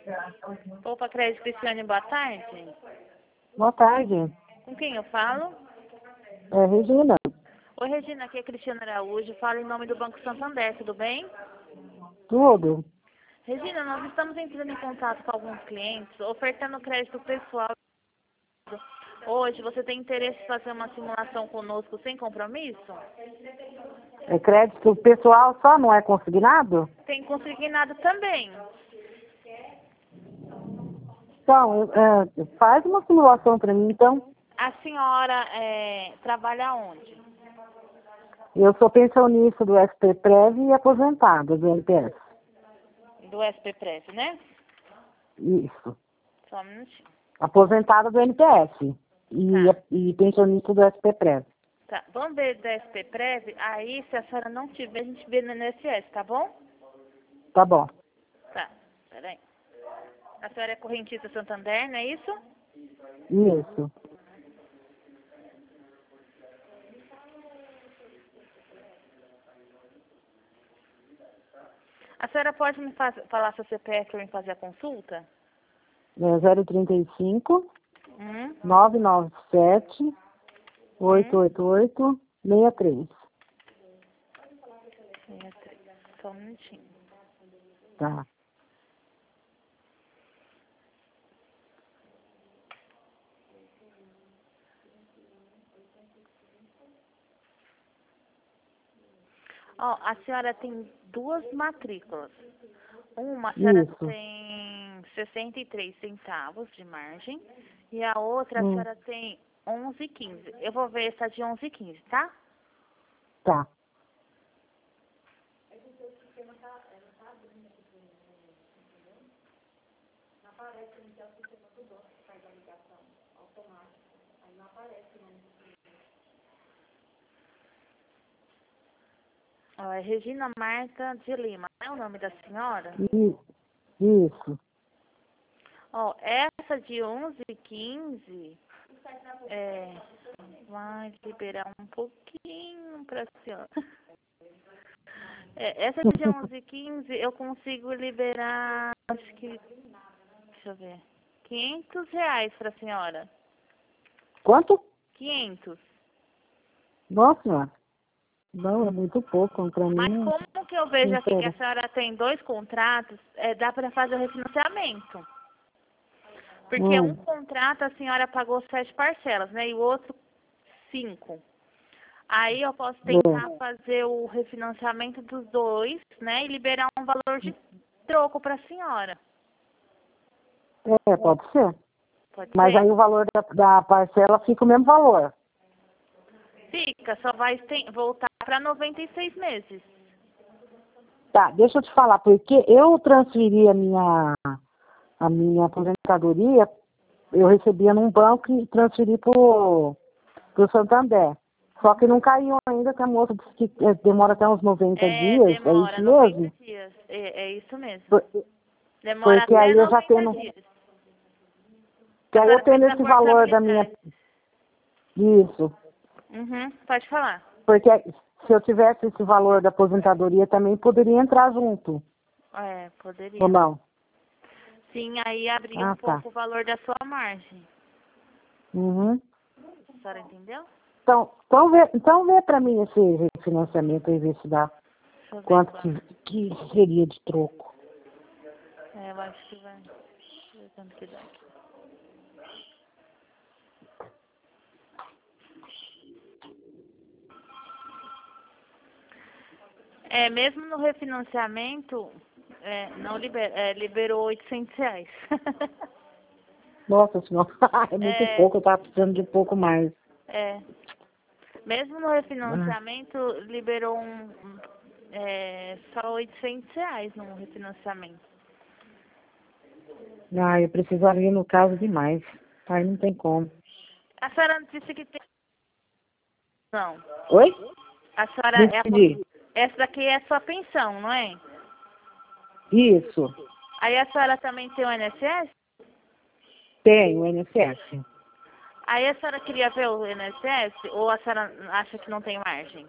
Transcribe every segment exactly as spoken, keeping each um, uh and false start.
Opa, Crédito Cristiane, boa tarde. Boa tarde. Com quem eu falo? É Regina. Oi, Regina, aqui é Cristiana Araújo. Falo em nome do Banco Santander, tudo bem? Tudo. Regina, nós estamos entrando em contato com alguns clientes, ofertando crédito pessoal. Hoje, você tem interesse em fazer uma simulação conosco sem compromisso? É crédito pessoal só, não é consignado? Tem consignado também. Então, é, faz uma simulação para mim, então. A senhora é, trabalha onde? Eu sou pensionista do S P Prev e aposentada do N P S. Do S P Prev, né? Isso. Só um minutinho. Aposentada do N P S e, Tá. e pensionista do S P Prev. Tá. Vamos ver do S P Prev. Aí, se a senhora não tiver, a gente vê no I N S S, tá bom? Tá bom. Tá. Peraí. A senhora é correntista Santander, não é isso? Isso. A senhora pode me faz, falar seu C P F para eu fazer a consulta? É zero trinta e cinco, Hum, nove nove sete, oito hum. oito oito, seis três. sessenta e três. Só um minutinho. Tá. Ó, a senhora tem duas matrículas. Uma, a senhora Isso. tem sessenta e três centavos de margem. E a outra, a Hum. senhora tem onze e quinze. Eu vou ver essa de onze e quinze, tá? Tá. Ó, é Regina Marta de Lima, não é o nome da senhora? I- Isso. Ó, essa de onze e quinze, é, vai liberar um pouquinho pra senhora. É, essa de onze e quinze eu consigo liberar, acho que, deixa eu ver, quinhentos reais pra senhora. Quanto? quinhentos. Nossa, não, é muito pouco. Pra Mas mim, como que eu vejo não aqui que quero. a senhora tem dois contratos, é, dá pra fazer o refinanciamento. Porque um Hum. contrato a senhora pagou sete parcelas, né? E o outro, cinco. Aí eu posso tentar É. fazer o refinanciamento dos dois, né? E liberar um valor de troco pra senhora. É, pode ser. Pode Mas ser? aí o valor da, da parcela fica o mesmo valor. Fica, só vai tem- voltar para noventa e seis meses. Tá, deixa eu te falar, porque eu transferi a minha, a minha aposentadoria, eu recebia num banco e transferi pro, pro Santander. Só que não caiu ainda, que a moça disse que eh, demora até uns noventa É, dias, é demora isso noventa mesmo? dias. É, é isso mesmo. Por- Demora Porque até aí eu já noventa tenho, dias. que A aí eu senhora fez tenho a esse valor da minha, portabilidade. isso. Uhum, pode falar. Porque se eu tivesse esse valor da aposentadoria também poderia entrar junto, É, ou poderia. não? Sim, aí abria um Ah, tá. pouco o valor da sua margem. Uhum. A senhora entendeu? Então, então vê, então vê para mim esse refinanciamento e ver se dá Deixa eu ver quanto quanto. que, que seria de troco. É, eu acho que vai. Deixa eu ver quanto que dá aqui. É, mesmo no refinanciamento, é, não liber, é, liberou oitocentos reais. Nossa senhora, é muito é, pouco, eu tava precisando de um pouco mais. é. Mesmo no Ah, refinanciamento, liberou um, um, é, só oitocentos reais no refinanciamento. ah, eu precisaria no caso demais. Aí não tem como. A senhora disse que tem. Não. Oi? A senhora Não é a, entendi. essa daqui é a sua pensão, não é? Isso, Aí a senhora também tem o I N S S? tem o I N S S. Aí a senhora queria ver o I N S S ou a senhora acha que não tem margem?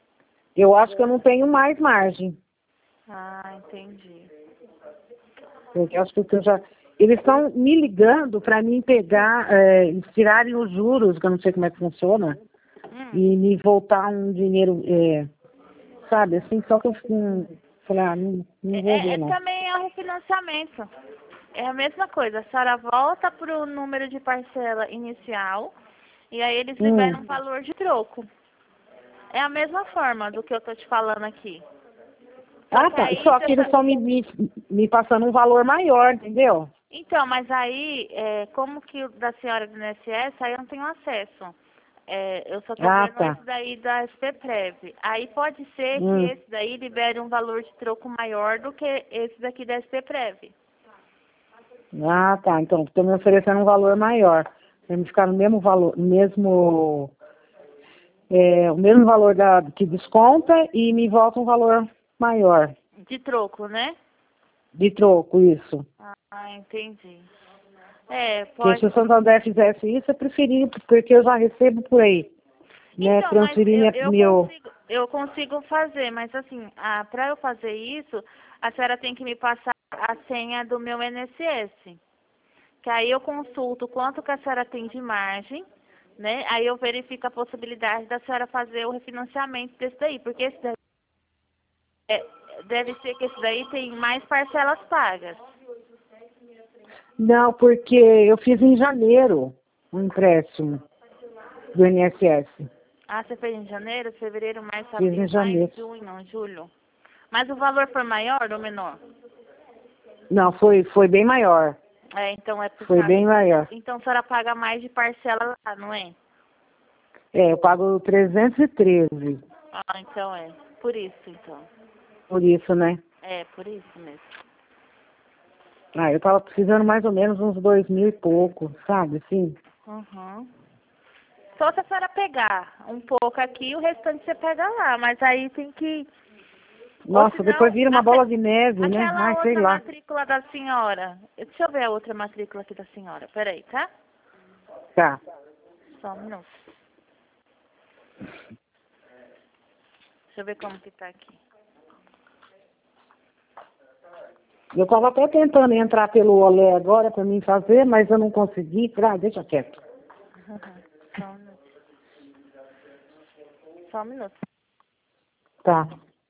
Eu acho que eu não tenho mais margem. Ah, entendi. Eu acho que eu já... Eles estão me ligando para mim pegar, é, eles tirarem os juros, que eu não sei como é que funciona, Hum. e me voltar um dinheiro, é, sabe, assim, só que eu hum, falei, ah, não, não vou É, ver, é, não. também é o refinanciamento. É a mesma coisa. A senhora volta para o número de parcela inicial e aí eles Hum. liberam um valor de troco. É a mesma forma do que eu tô te falando aqui. Só Ah, que tá, aí só você que eles tá... estão me, me, me passando um valor maior, entendeu? Então, mas aí, é, como que o da senhora do I N S S, aí eu não tenho acesso. É, eu só tô Ah, vendo tá. esse daí da S P Prev. Aí pode ser que Hum. esse daí libere um valor de troco maior do que esse daqui da S P Prev. Ah, tá, então estão me oferecendo um valor maior. Vai me ficar no mesmo valor, mesmo, é, o mesmo valor da, que desconta e me volta um valor maior De troco, né? de troco, isso. Ah, entendi. É, Porque se pode. o Santander fizesse isso, eu preferia, porque eu já recebo por aí, né, Então, mas transferir eu, minha, eu meu... consigo, eu consigo fazer, mas assim, ah, para eu fazer isso, a senhora tem que me passar a senha do meu I N S S. Que aí eu consulto quanto que a senhora tem de margem, né? Aí eu verifico a possibilidade da senhora fazer o refinanciamento desse daí, porque esse daí é, deve ser que esse daí tem mais parcelas pagas. Não, porque eu fiz em janeiro um empréstimo do I N S S. Ah, você fez em janeiro, fevereiro, março, Fiz em abril, maio, janeiro. junho, não, julho. Mas o valor foi maior ou menor? Não, foi, foi bem maior. É, então é por Foi causa bem maior. Então a senhora paga mais de parcela lá, não é? É, eu pago trezentos e treze, Ah, então é. Por isso, então. por isso, né? É, por isso mesmo. Ah, eu tava precisando mais ou menos uns dois mil e pouco, sabe, assim? Uhum. Só se a senhora pegar um pouco aqui, o restante você pega lá. Mas aí tem que... Ou Nossa, depois senão, vira uma aque- bola de neve, né? Ai, aquela sei outra lá. matrícula da senhora. Deixa eu ver a outra matrícula aqui da senhora. Peraí, tá? Tá. Só um minuto. Deixa eu ver como que tá aqui. Eu tava até tentando entrar pelo Olé agora pra mim fazer, mas eu não consegui. Ah, deixa quieto. Só um minuto. Só um minuto. Tá.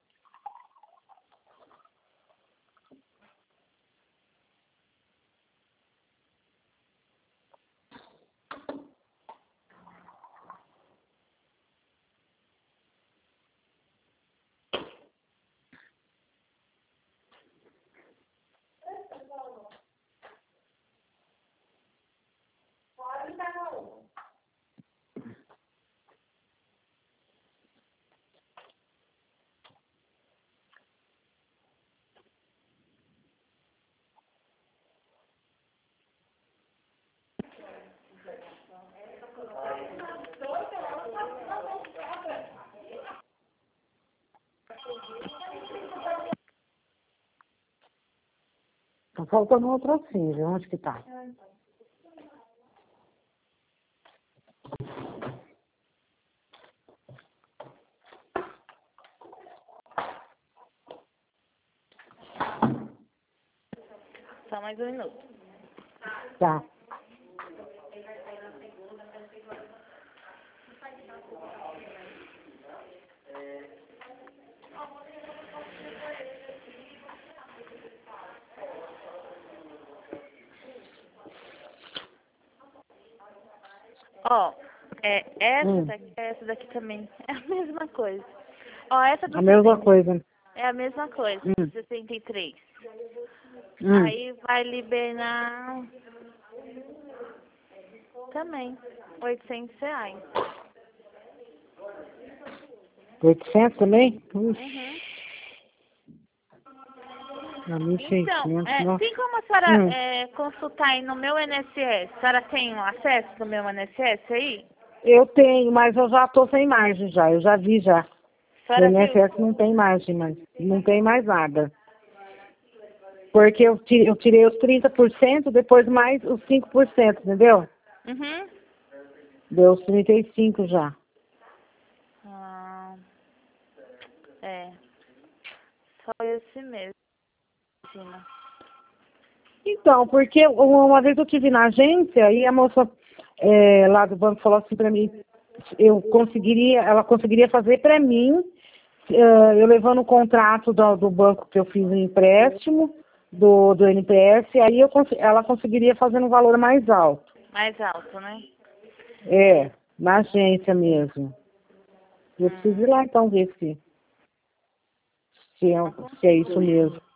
Tá faltando outra filha. Onde que tá? Só mais um minuto. Tá. Ó, é, essa Hum, daqui, essa daqui também é a mesma coisa. Ó, essa do a mesma sessenta coisa. é a mesma coisa, Hum, sessenta e três. hum. Aí vai liberar também oitocentos reais. oitocentos também? Uhum. Ixi, a mil e Então, seiscentos, é, nossa. tem como a senhora Hum. é, consultar aí no meu I N S S? A senhora tem o acesso do meu I N S S aí? Eu tenho, mas eu já tô sem margem já. Eu já vi já. A O senhora viu? I N S S não tem margem, mas não tem mais nada. Porque eu tirei, eu tirei os trinta por cento, depois mais os cinco por cento, entendeu? Uhum. Deu os trinta e cinco já. Ah, é, só esse mesmo, Gina. Então, porque uma vez eu tive na agência e a moça é, lá do banco falou assim para mim, eu conseguiria, ela conseguiria fazer para mim, eh, eu levando o contrato do, do banco que eu fiz um empréstimo, do, do N P S, aí eu, cons- ela conseguiria fazer um valor mais alto. Mais alto, né? É, na agência mesmo. Eu preciso ir Hum, lá então ver se, se, é, não se é consigo isso ir. mesmo.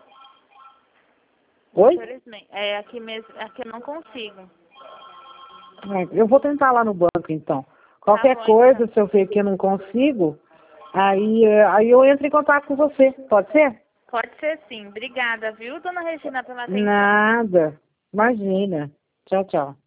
Oi? Infelizmente. É aqui mesmo, aqui eu não consigo. É, eu vou tentar lá no banco então. Tá Qualquer bom, então. coisa, se eu ver que eu não consigo, aí, eh, aí eu entro em contato com você. Pode ser? Pode ser sim. Obrigada, viu, dona Regina, pela atenção. Nada. Imagina. Tchau, tchau.